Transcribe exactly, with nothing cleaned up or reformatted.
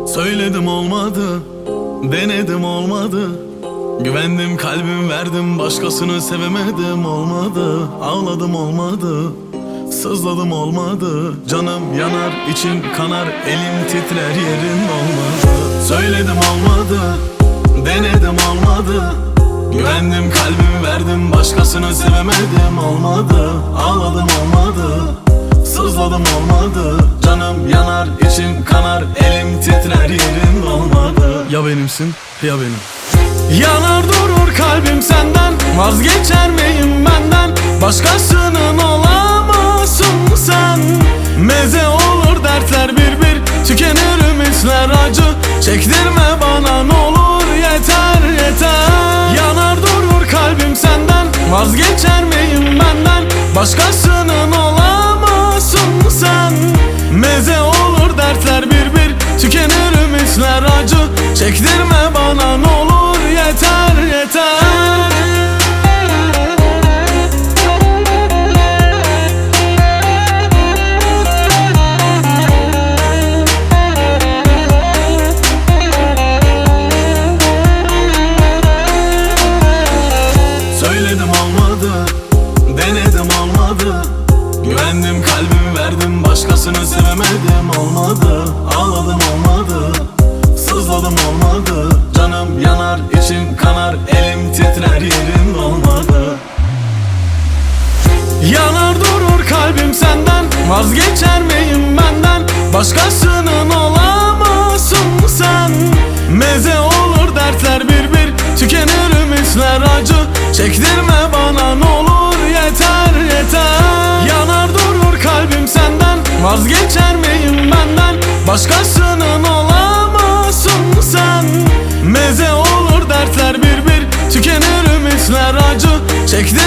Söyledim olmadı, denedim olmadı. Güvendim kalbim verdim, başkasını sevemedim olmadı. Ağladım olmadı, sızladım olmadı. Canım yanar, içim kanar, elim titrer, yerin olmadı. Söyledim olmadı, denedim olmadı. Güvendim kalbim verdim, başkasını sevemedim olmadı. Ağladım olmadı, sızladım olmadı. Canım yanar, içim kanar, elim titrer, yerin olmadı. Ya benimsin ya benim. Yanar durur kalbim senden, vazgeçer miyim benden? Başkasının olamazsın sen. Meze olur dertler bir bir, tükenir ümitler acı. Çektirme bana ne olur, yeter yeter. Yanar durur kalbim senden, vazgeçer miyim benden? Başkasının olamazsın sen. Meze olur dertler bir bir, tükenir ümitler acı. Çektirme bana ne olur, yeter yeter. Söyledim olmadı, denedim olmadı. Güvendim kalbimi verdim, başkasını sevemedim olmadı. Ağladım olmadı, sızladım olmadı. Canım yanar, içim kanar, elim titrer, yerin olmadı. Yanar durur kalbim senden, vazgeçer miyim benden? Başkasının olamazsın sen. Meze olur dertler bir bir, tükenir ümitler acı. Çektirme bana ne olur, yeter yeter. Yanar durur kalbim senden, vazgeçer miyim benden? Başkasının olamazsın sen. Meze olur dertler bir bir, tükenir ümitler acı. Çektirme